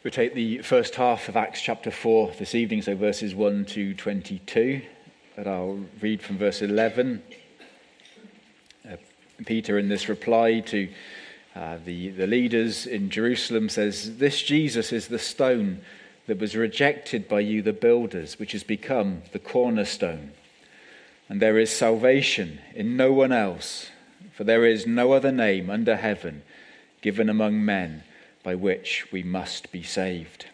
We take the first half of Acts chapter 4 this evening, so verses 1 to 22, but I'll read from verse 11. Peter, in this reply to the leaders in Jerusalem, says, "This Jesus is the stone that was rejected by you, the builders, which has become the cornerstone. And there is salvation in no one else, for there is no other name under heaven given among men by which we must be saved."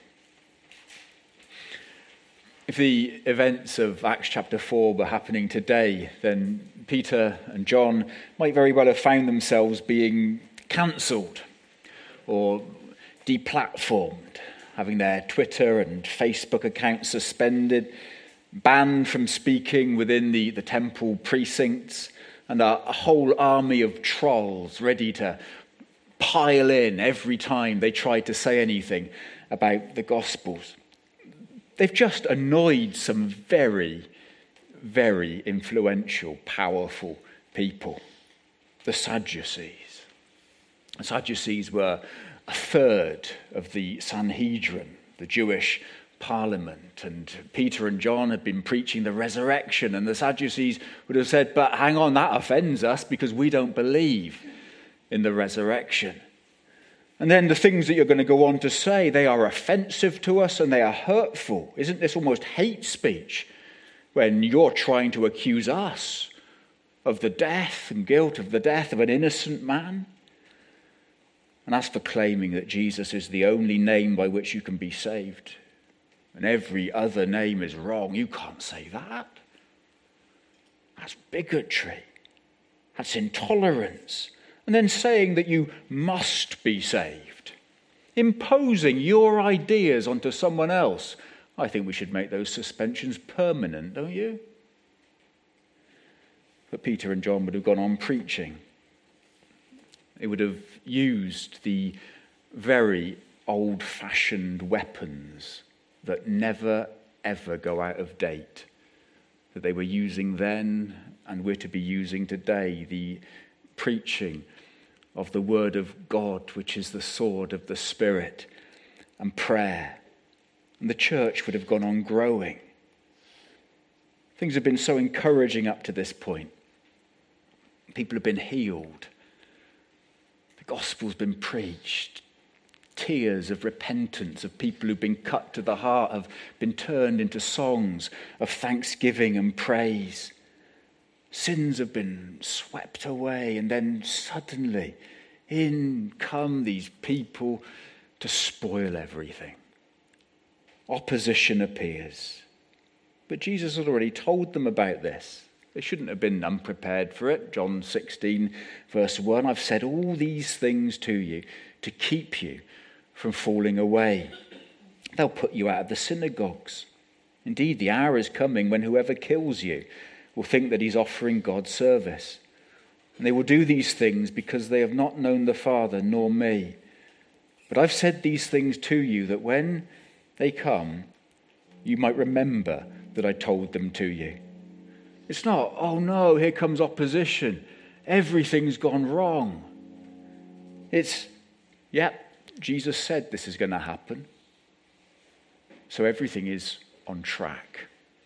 If the events of Acts chapter 4 were happening today, then Peter and John might very well have found themselves being cancelled or deplatformed, having their Twitter and Facebook accounts suspended, banned from speaking within the temple precincts, and a whole army of trolls ready to pile in every time they tried to say anything about the Gospels. They've just annoyed some very, very influential, powerful people, the Sadducees. The Sadducees were a third of the Sanhedrin, the Jewish parliament, and Peter and John had been preaching the resurrection, and the Sadducees would have said, "But hang on, that offends us because we don't believe in the resurrection. And then the things that you're going to go on to say, they are offensive to us and they are hurtful. Isn't this almost hate speech when you're trying to accuse us of the death and guilt of the death of an innocent man? And as for claiming that Jesus is the only name by which you can be saved, and every other name is wrong, you can't say that. That's bigotry. That's intolerance. And then saying that you must be saved, imposing your ideas onto someone else. I think we should make those suspensions permanent, don't you?" But Peter and John would have gone on preaching. They would have used the very old-fashioned weapons that never, ever go out of date, that they were using then and we're to be using today, the preaching of the word of God, which is the sword of the Spirit, and prayer. And the church would have gone on growing. Things have been so encouraging up to this point. People have been healed. The gospel's been preached. Tears of repentance of people who've been cut to the heart have been turned into songs of thanksgiving and praise. Sins have been swept away, and then suddenly in come these people to spoil everything. Opposition appears. But Jesus had already told them about this. They shouldn't have been unprepared for it. John 16, verse 1, "I've said all these things to you to keep you from falling away. They'll put you out of the synagogues. Indeed, the hour is coming when whoever kills you will think that he's offering God service. And they will do these things because they have not known the Father nor me. But I've said these things to you that when they come, you might remember that I told them to you." It's not, "Oh no, here comes opposition. Everything's gone wrong." It's, Jesus said this is going to happen. So everything is on track.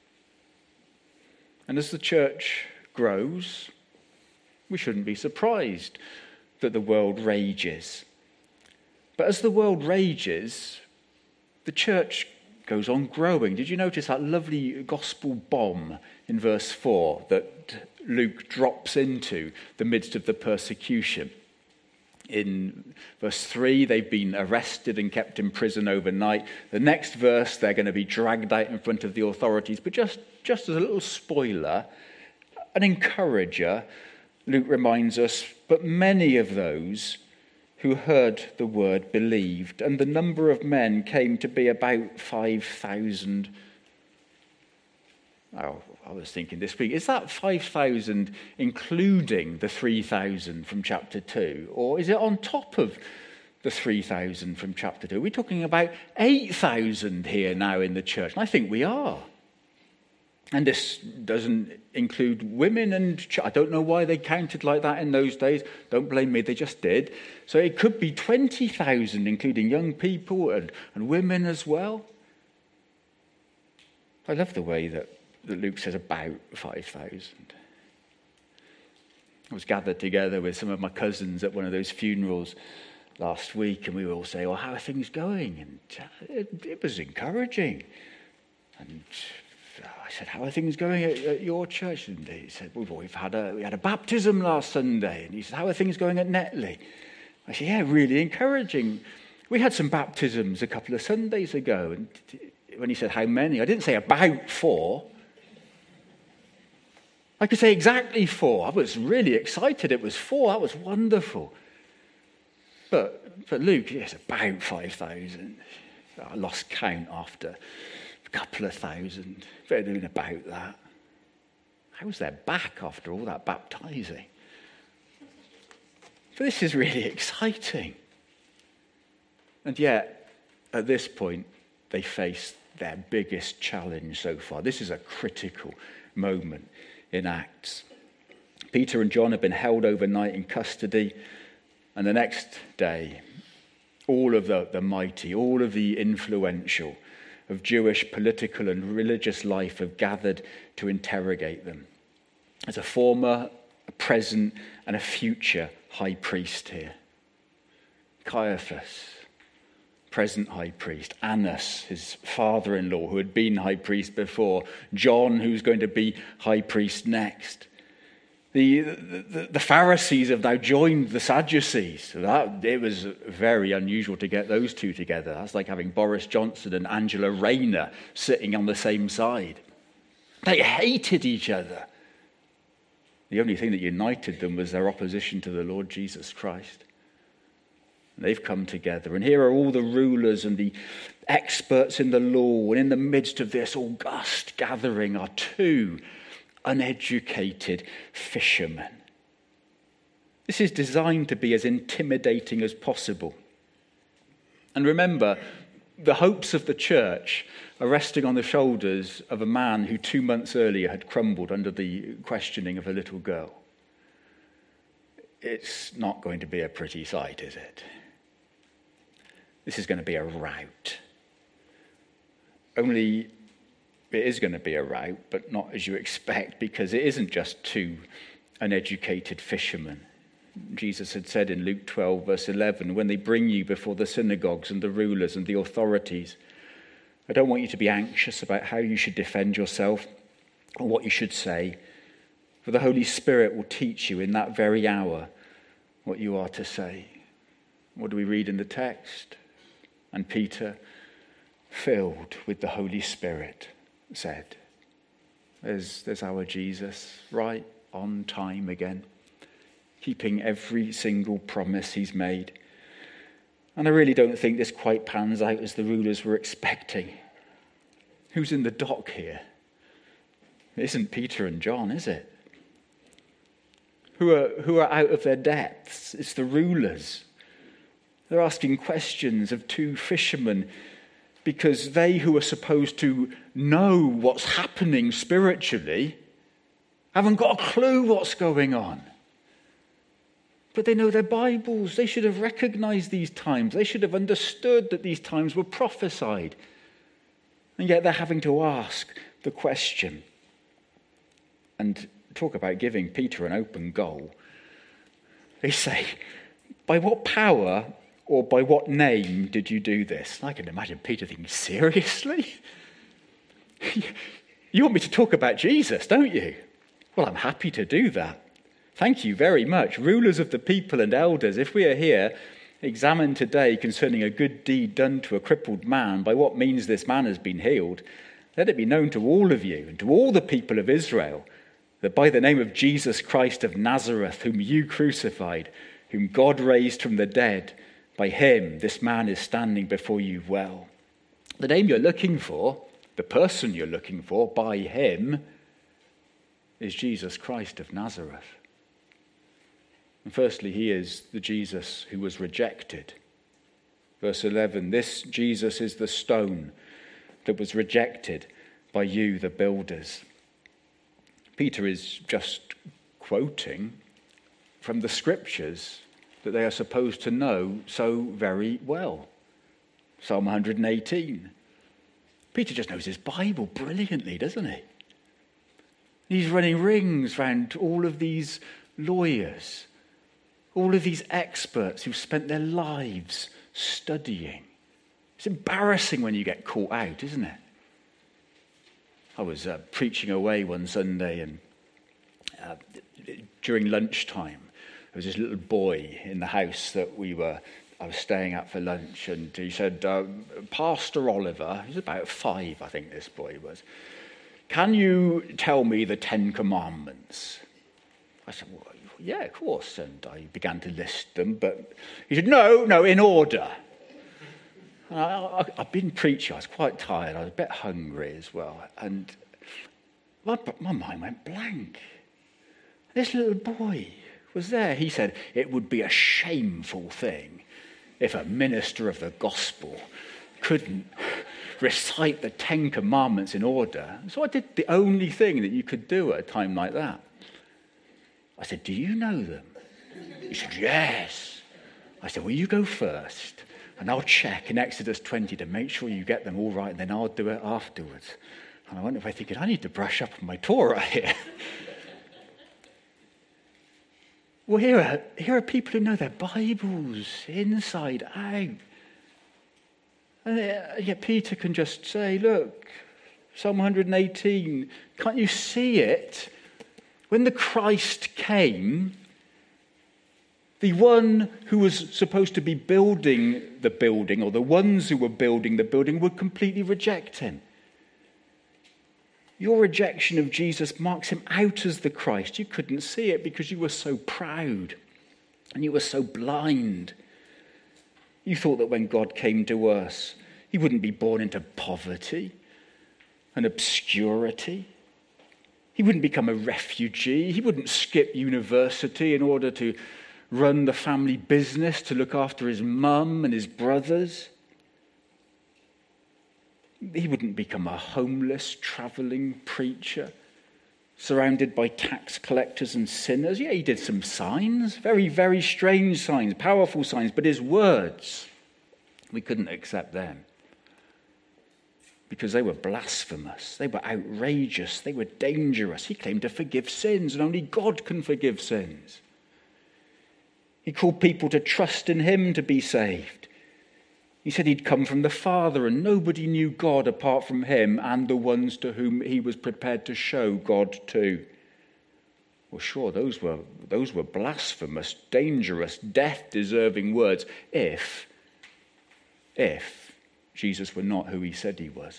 And as the church grows, we shouldn't be surprised that the world rages. But as the world rages, the church goes on growing. Did you notice that lovely gospel bomb in verse 4 that Luke drops into the midst of the persecution? In verse 3, they've been arrested and kept in prison overnight. The next verse, they're going to be dragged out in front of the authorities. But just as a little spoiler, an encourager, Luke reminds us, "But many of those who heard the word believed, and the number of men came to be about 5,000. Oh, I was thinking this week, is that 5,000 including the 3,000 from chapter 2? Or is it on top of the 3,000 from chapter 2? We're talking about 8,000 here now in the church. And I think we are. And this doesn't include women and I don't know why they counted like that in those days. Don't blame me, they just did. So it could be 20,000, including young people and women as well. I love the way that Luke says about 5,000. I was gathered together with some of my cousins at one of those funerals last week, and we would all say, well, how are things going? And it was encouraging. And I said, how are things going at your church? And he said, we had a baptism last Sunday. And he said, how are things going at Netley? I said, yeah, really encouraging. We had some baptisms a couple of Sundays ago. And when he said, how many? I didn't say about 4. I could say exactly 4. I was really excited. It was 4. That was wonderful. But Luke, it's about 5,000. I lost count after a couple of thousand. Better than about that. How was their back after all that baptizing? But this is really exciting. And yet, at this point, they face their biggest challenge so far. This is a critical moment in Acts. Peter and John have been held overnight in custody, and the next day, all of the mighty, all of the influential of Jewish political and religious life have gathered to interrogate them. There's a former, a present, and a future high priest here. Caiaphas, present high priest. Annas, his father-in-law, who had been high priest before. John, who's going to be high priest next. The Pharisees have now joined the Sadducees. It was very unusual to get those two together. That's like having Boris Johnson and Angela Rayner sitting on the same side. They hated each other. The only thing that united them was their opposition to the Lord Jesus Christ. They've come together, and here are all the rulers and the experts in the law, and in the midst of this august gathering are 2 uneducated fishermen. This is designed to be as intimidating as possible. And remember, the hopes of the church are resting on the shoulders of a man who 2 months earlier had crumbled under the questioning of a little girl. It's not going to be a pretty sight, is it? This is going to be a rout. Only it is going to be a rout, but not as you expect, because it isn't just 2 uneducated fishermen. Jesus had said in Luke 12, verse 11, when they bring you before the synagogues and the rulers and the authorities, I don't want you to be anxious about how you should defend yourself or what you should say, for the Holy Spirit will teach you in that very hour what you are to say. What do we read in the text? And Peter, filled with the Holy Spirit, said, there's our Jesus, right on time again, keeping every single promise he's made. And I really don't think this quite pans out as the rulers were expecting. Who's in the dock here? It isn't Peter and John, is it? Who are out of their depths? It's the rulers. They're asking questions of 2 fishermen because they who are supposed to know what's happening spiritually haven't got a clue what's going on. But they know their Bibles. They should have recognized these times. They should have understood that these times were prophesied. And yet they're having to ask the question. And talk about giving Peter an open goal. They say, by what power or by what name did you do this? And I can imagine Peter thinking, seriously? You want me to talk about Jesus, don't you? Well, I'm happy to do that. Thank you very much. Rulers of the people and elders, if we are here, examined today concerning a good deed done to a crippled man, by what means this man has been healed, let it be known to all of you and to all the people of Israel that by the name of Jesus Christ of Nazareth, whom you crucified, whom God raised from the dead, by him this man is standing before you well. The name you're looking for, the person you're looking for, by him, is Jesus Christ of Nazareth. And firstly, he is the Jesus who was rejected. Verse 11, this Jesus is the stone that was rejected by you, the builders, Peter is just quoting from the scriptures that they are supposed to know so very well. Psalm 118. Peter just knows his Bible brilliantly, doesn't he? He's running rings around all of these lawyers, all of these experts who've spent their lives studying. It's embarrassing when you get caught out, isn't it? I was preaching away one Sunday, and during lunchtime, there was this little boy in the house that I was staying at for lunch, and he said, Pastor Oliver, he's about 5, I think this boy was, can you tell me the 10 Commandments? I said, well, yeah, of course, and I began to list them, but he said, no, in order. I've been preaching, I was quite tired, I was a bit hungry as well, and my mind went blank. This little boy was there. He said, it would be a shameful thing if a minister of the gospel couldn't recite the 10 Commandments in order. So I did the only thing that you could do at a time like that. I said, do you know them? He said, yes. I said, well, you go first, and I'll check in Exodus 20 to make sure you get them all right, and then I'll do it afterwards. And I went away thinking, I need to brush up on my Torah here. Well, here are people who know their Bibles inside out. And yet Peter can just say, look, Psalm 118, can't you see it? When the Christ came, the one who was supposed to be building the building, or the ones who were building the building, would completely reject him. Your rejection of Jesus marks him out as the Christ. You couldn't see it because you were so proud and you were so blind. You thought that when God came to us, he wouldn't be born into poverty and obscurity. He wouldn't become a refugee. He wouldn't skip university in order to run the family business, to look after his mum and his brothers. He wouldn't become a homeless, travelling preacher, surrounded by tax collectors and sinners. Yeah, he did some signs, very, very strange signs, powerful signs, but his words, we couldn't accept them because they were blasphemous, they were outrageous, they were dangerous. He claimed to forgive sins, and only God can forgive sins. He called people to trust in him to be saved. He said he'd come from the Father, and nobody knew God apart from him and the ones to whom he was prepared to show God to. Well, sure, those were blasphemous, dangerous, death-deserving words if Jesus were not who he said he was.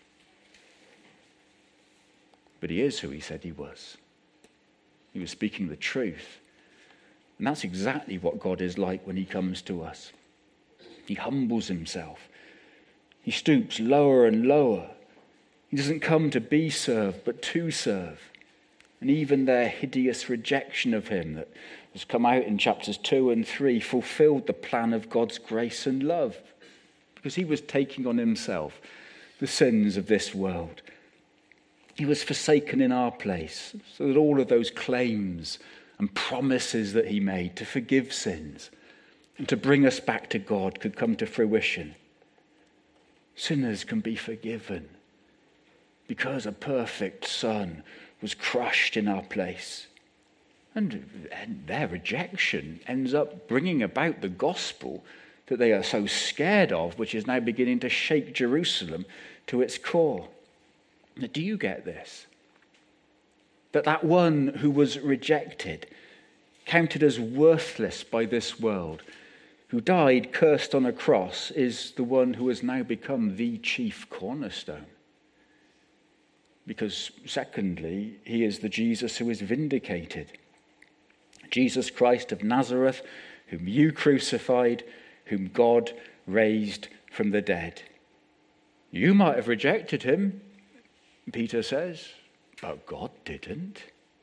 But he is who he said he was. He was speaking the truth. And that's exactly what God is like when he comes to us. He humbles himself. He stoops lower and lower. He doesn't come to be served, but to serve. And even their hideous rejection of him that has come out in chapters 2 and 3 fulfilled the plan of God's grace and love, because he was taking on himself the sins of this world. He was forsaken in our place, so that all of those claims and promises that he made to forgive sins and to bring us back to God could come to fruition. Sinners can be forgiven because a perfect Son was crushed in our place. And their rejection ends up bringing about the gospel that they are so scared of, which is now beginning to shake Jerusalem to its core. Now, do you get this? That one who was rejected, counted as worthless by this world, who died cursed on a cross, is the one who has now become the chief cornerstone. Because secondly, he is the Jesus who is vindicated. Jesus Christ of Nazareth, whom you crucified, whom God raised from the dead. You might have rejected him, Peter says, but God didn't.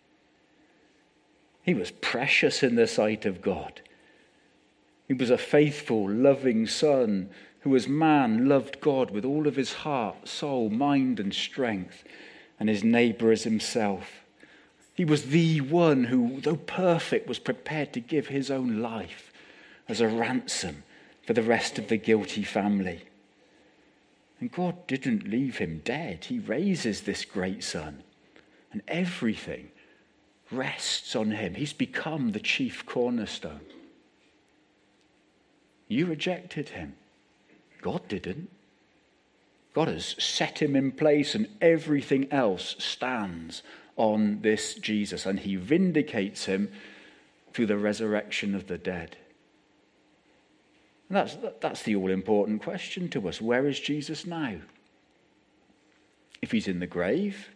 He was precious in the sight of God. He was a faithful, loving son who as man loved God with all of his heart, soul, mind and strength, and his neighbour as himself. He was the one who, though perfect, was prepared to give his own life as a ransom for the rest of the guilty family. And God didn't leave him dead. He raises this great son, and everything rests on him. He's become the chief cornerstone. You rejected him. God didn't. God has set him in place, and everything else stands on this Jesus, and he vindicates him through the resurrection of the dead. And that's the all-important question to us. Where is Jesus now? If he's in the grave,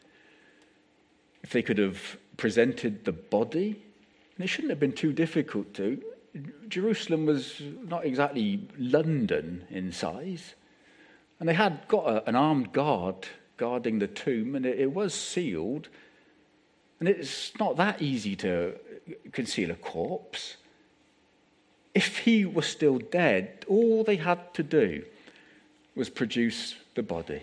if they could have presented the body, and it shouldn't have been too difficult to. Jerusalem was not exactly London in size, and they had got an armed guard guarding the tomb, and it was sealed, and it's not that easy to conceal a corpse. If he was still dead, all they had to do was produce the body.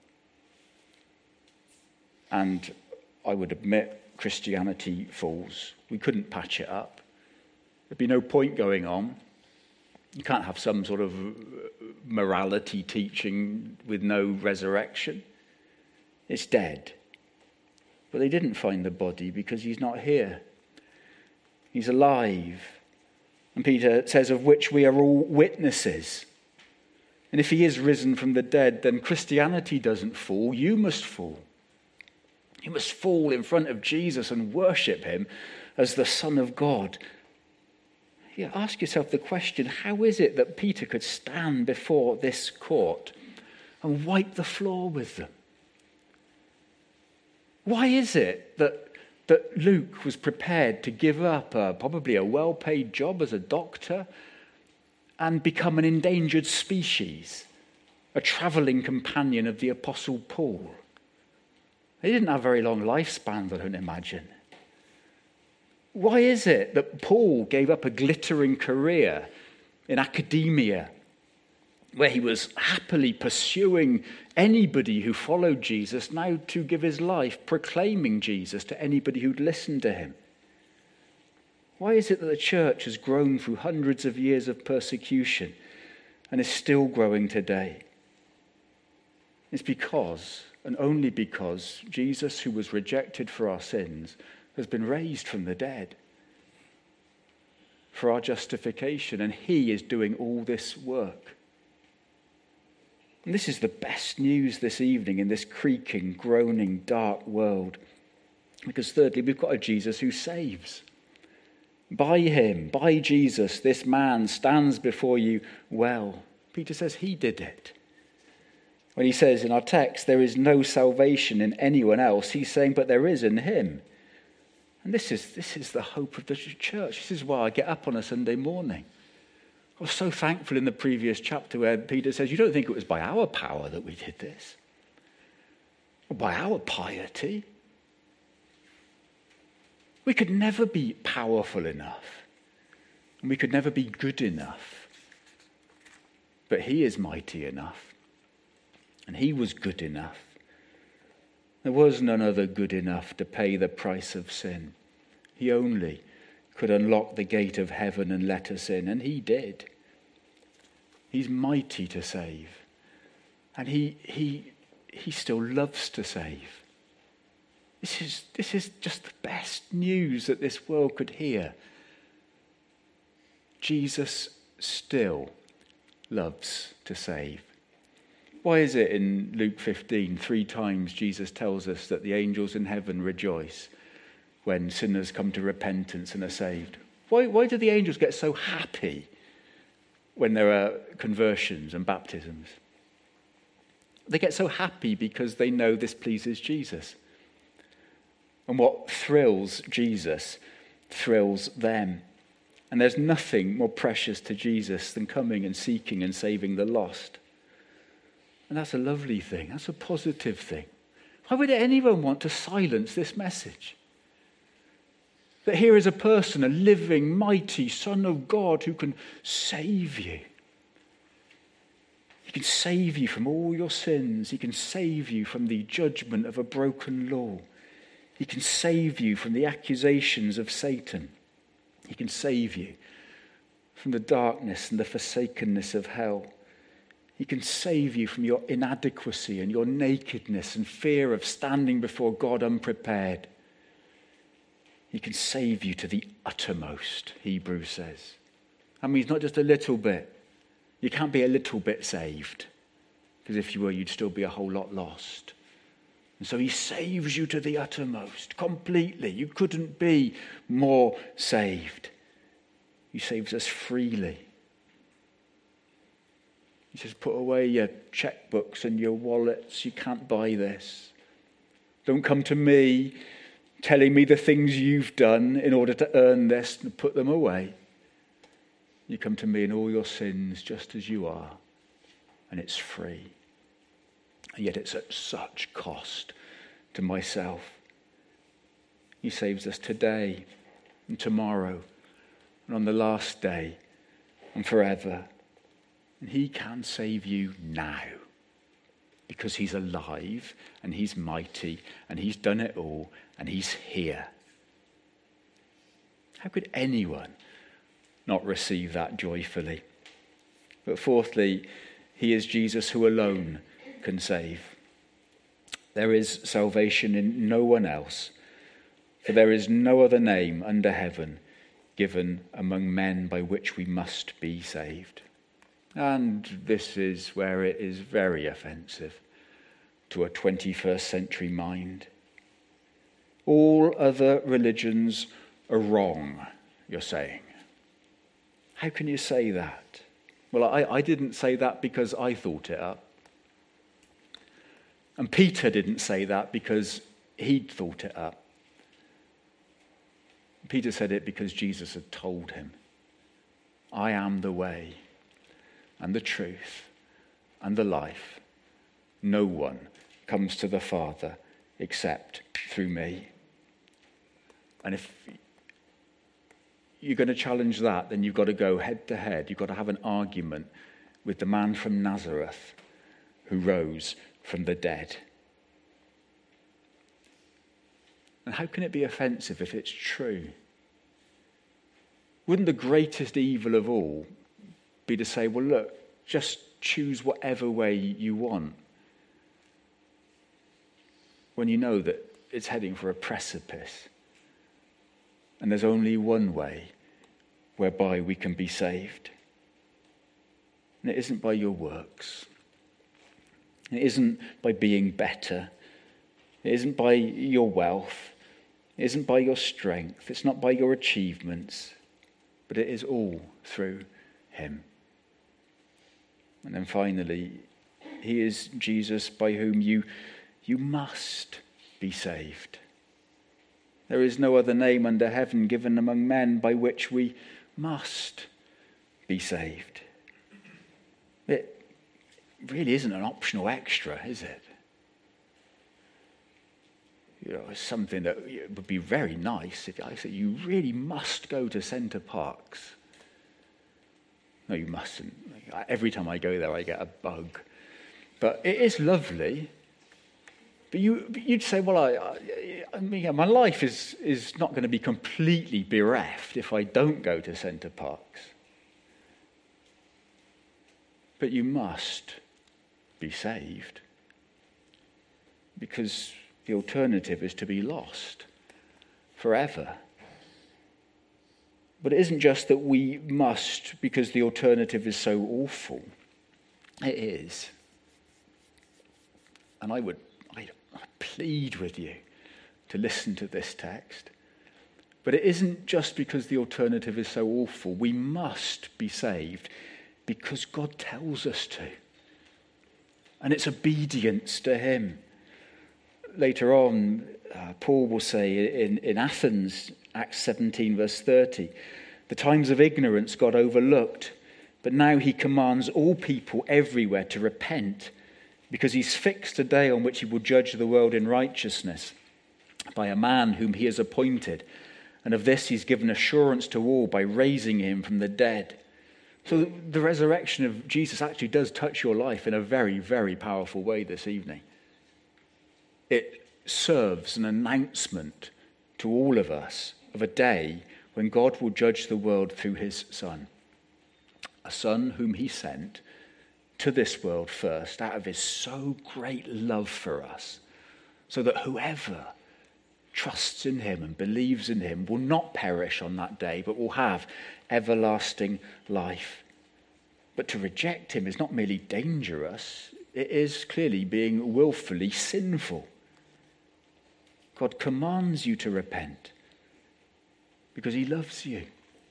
And I would admit Christianity falls. We couldn't patch it up. There'd be no point going on. You can't have some sort of morality teaching with no resurrection. It's dead. But they didn't find the body because he's not here. He's alive. And Peter says, of which we are all witnesses. And if he is risen from the dead, then Christianity doesn't fall. You must fall. You must fall in front of Jesus and worship him as the Son of God. You ask yourself the question, how is it that Peter could stand before this court and wipe the floor with them? Why is it that Luke was prepared to give up probably a well-paid job as a doctor and become an endangered species, a travelling companion of the Apostle Paul? They didn't have very long lifespans, I don't imagine. Why is it that Paul gave up a glittering career in academia, where he was happily pursuing anybody who followed Jesus, now to give his life proclaiming Jesus to anybody who'd listen to him? Why is it that the church has grown through hundreds of years of persecution and is still growing today? It's because, and only because, Jesus, who was rejected for our sins, has been raised from the dead for our justification, and he is doing all this work. And this is the best news this evening in this creaking, groaning, dark world. Because thirdly, we've got a Jesus who saves. By him, by Jesus, this man stands before you well. Peter says he did it. When he says in our text, there is no salvation in anyone else, he's saying, but there is in him. And this is the hope of the church. This is why I get up on a Sunday morning. I was so thankful in the previous chapter where Peter says, you don't think it was by our power that we did this? Or by our piety? We could never be powerful enough. And we could never be good enough. But he is mighty enough. And he was good enough. There was none other good enough to pay the price of sin. He only could unlock the gate of heaven and let us in, and he did. He's mighty to save, and he still loves to save. This is just the best news that this world could hear. Jesus still loves to save. Why is it in Luke 15, 3 times Jesus tells us that the angels in heaven rejoice when sinners come to repentance and are saved? Why do the angels get so happy when there are conversions and baptisms? They get so happy because they know this pleases Jesus. And what thrills Jesus thrills them. And there's nothing more precious to Jesus than coming and seeking and saving the lost. And that's a lovely thing. That's a positive thing. Why would anyone want to silence this message? That here is a person, a living, mighty Son of God who can save you. He can save you from all your sins. He can save you from the judgment of a broken law. He He can save you from the accusations of Satan. He can save you from the darkness and the forsakenness of hell. He can save you from your inadequacy and your nakedness and fear of standing before God unprepared. He can save you to the uttermost, Hebrews says. That means not just a little bit. You can't be a little bit saved, because if you were, you'd still be a whole lot lost. And so he saves you to the uttermost, completely. You couldn't be more saved. He saves us freely. He says, put away your checkbooks and your wallets. You can't buy this. Don't come to me telling me the things you've done in order to earn this and put them away. You come to me in all your sins just as you are, and it's free. And yet it's at such cost to myself. He saves us today and tomorrow and on the last day and forever. And he can save you now because he's alive and he's mighty and he's done it all and he's here. How could anyone not receive that joyfully? But fourthly, he is Jesus who alone can save. There is salvation in no one else, for there is no other name under heaven given among men by which we must be saved. And this is where it is very offensive to a 21st century mind. All other religions are wrong, you're saying. How can you say that? Well, I didn't say that because I thought it up. And Peter didn't say that because he'd thought it up. Peter said it because Jesus had told him, I am the way and the truth and the life. No one comes to the Father except through me. And if you're going to challenge that, then you've got to go head to head. You've got to have an argument with the man from Nazareth who rose from the dead. And how can it be offensive if it's true? Wouldn't the greatest evil of all be to say, well, look, just choose whatever way you want, when you know that it's heading for a precipice and there's only one way whereby we can be saved? And it isn't by your works. It isn't by being better. It isn't by your wealth. It isn't by your strength. It's not by your achievements. But it is all through him. And then finally, he is Jesus by whom you must be saved. There is no other name under heaven given among men by which we must be saved. It really isn't an optional extra, is it? You know, it's something that would be very nice if I said, you really must go to Center Parcs. No, you mustn't. Every time I go there, I get a bug. But it is lovely. But you'd say, well, I mean, my life is not going to be completely bereft if I don't go to Center Parcs. But you must be saved, because the alternative is to be lost forever. But it isn't just that we must because the alternative is so awful. It is. And I plead with you to listen to this text. But it isn't just because the alternative is so awful. We must be saved because God tells us to. And it's obedience to him. Later on, Paul will say in Athens, Acts 17, verse 30, the times of ignorance God overlooked, but now he commands all people everywhere to repent, because he's fixed a day on which he will judge the world in righteousness by a man whom he has appointed. And of this he's given assurance to all by raising him from the dead. So the resurrection of Jesus actually does touch your life in a very, very powerful way this evening. It serves an announcement to all of us of a day when God will judge the world through his Son. A Son whom he sent to this world first out of his so great love for us, so that whoever trusts in him and believes in him will not perish on that day, but will have everlasting life. But to reject him is not merely dangerous, it is clearly being willfully sinful. God commands you to repent because he loves you.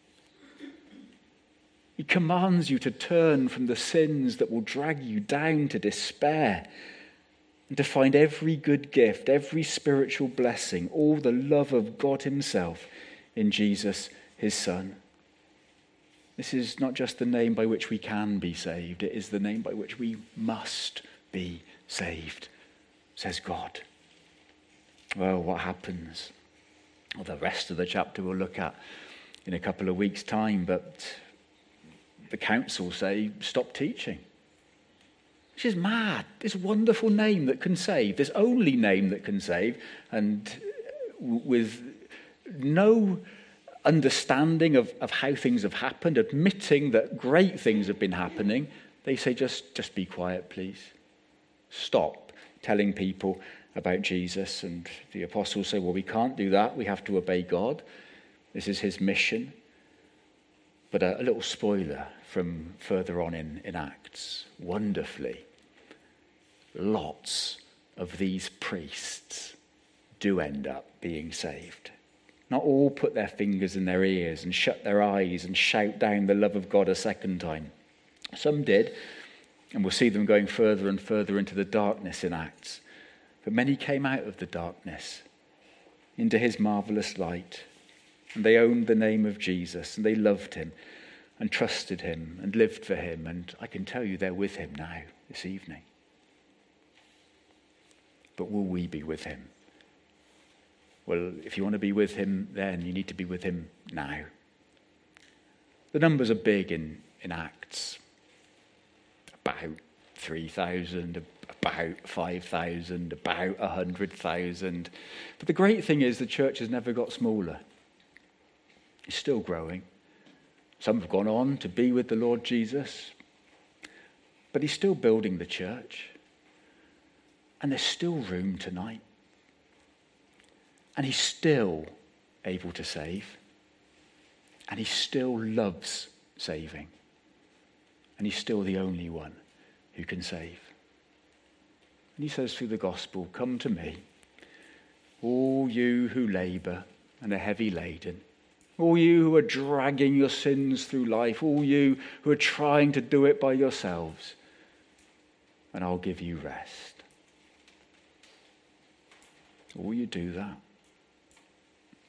He commands you to turn from the sins that will drag you down to despair and to find every good gift, every spiritual blessing, all the love of God himself in Jesus, his Son. This is not just the name by which we can be saved, it is the name by which we must be saved, says God. Well, what happens? Well, the rest of the chapter we'll look at in a couple of weeks' time, but the council say, stop teaching. Which is mad. This wonderful name that can save, this only name that can save, and with no understanding of how things have happened, admitting that great things have been happening, they say, just be quiet, please. Stop telling people about Jesus. And the apostles say, well, we can't do that. We have to obey God. This is his mission. But a little spoiler from further on in Acts. Wonderfully, lots of these priests do end up being saved. Not all put their fingers in their ears and shut their eyes and shout down the love of God a second time. Some did, and we'll see them going further and further into the darkness in Acts. But many came out of the darkness into his marvelous light, and they owned the name of Jesus, and they loved him and trusted him and lived for him. And I can tell you they're with him now, this evening. But will we be with him? Well, if you want to be with him then, you need to be with him now. The numbers are big in Acts. About 3,000, about 5,000, about 100,000. But the great thing is the church has never got smaller. It's still growing. Some have gone on to be with the Lord Jesus. But he's still building the church. And there's still room tonight. And he's still able to save. And he still loves saving. And he's still the only one who can save. And he says through the gospel, come to me, all you who labour and are heavy laden, all you who are dragging your sins through life, all you who are trying to do it by yourselves, and I'll give you rest. Will you do that?